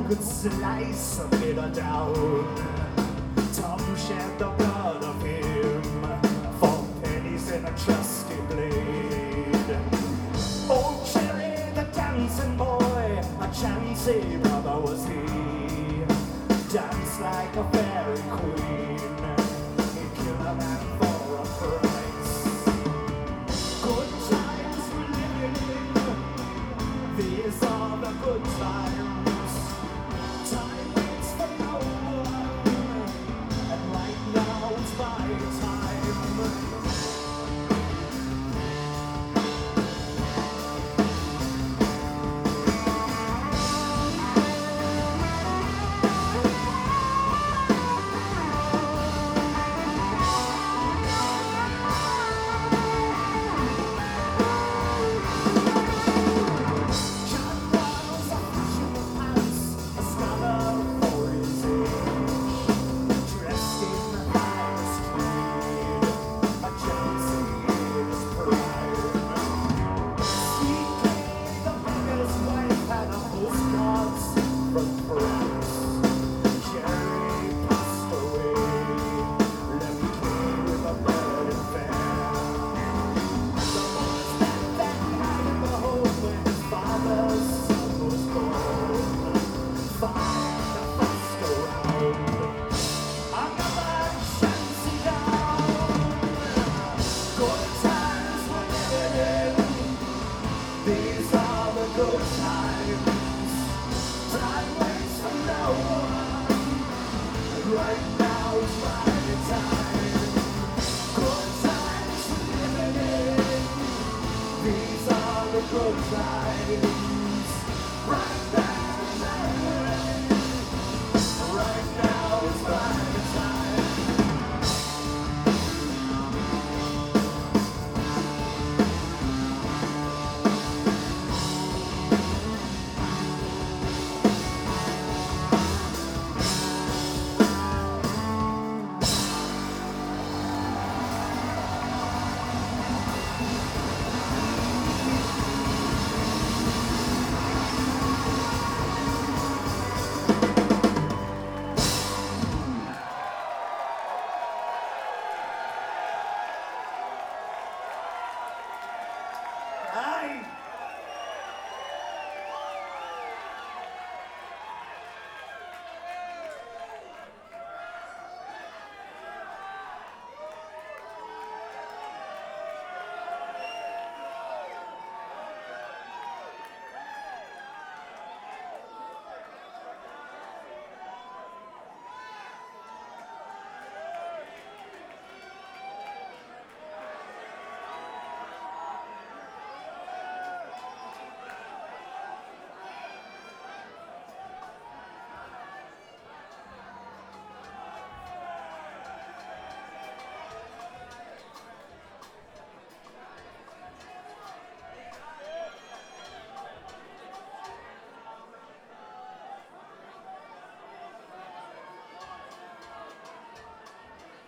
could slice a bitter down. Tom shed the blood of him for pennies in a trusty blade. Old Cherry, the dancing boy, a chancy brother was he. Danced like a fairy queen, he'd kill a man for a price. Good times we're living in, these are the good times. Time waits for no one, and right now it's my time. These are the good times. Time waits for no one. Right now is my time. Good times we're living in. These are the good times.